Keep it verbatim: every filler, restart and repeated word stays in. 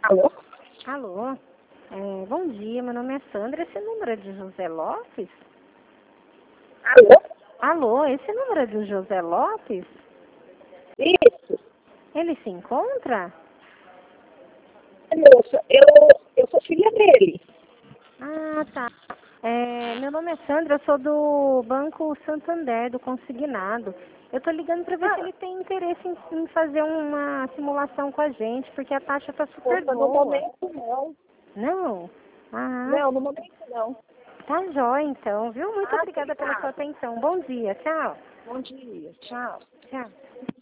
Alô? Alô, é, bom dia, meu nome é Sandra, esse número é de José Lopes? Alô? Alô, esse número é do José Lopes? Isso. Ele se encontra? Moça, eu, eu sou filha dele. Ah, tá. É, meu nome é Sandra, eu sou do Banco Santander, do Consignado. Eu tô ligando para ver se ele tem interesse em, em fazer uma simulação com a gente, porque a taxa tá super Moça, no boa. momento não. Não? Ah, Não, no momento não. tá jóia então, viu? Muito Ah, obrigada pela sua obrigada. atenção. Bom dia, tchau. Bom dia. Tchau. Tchau.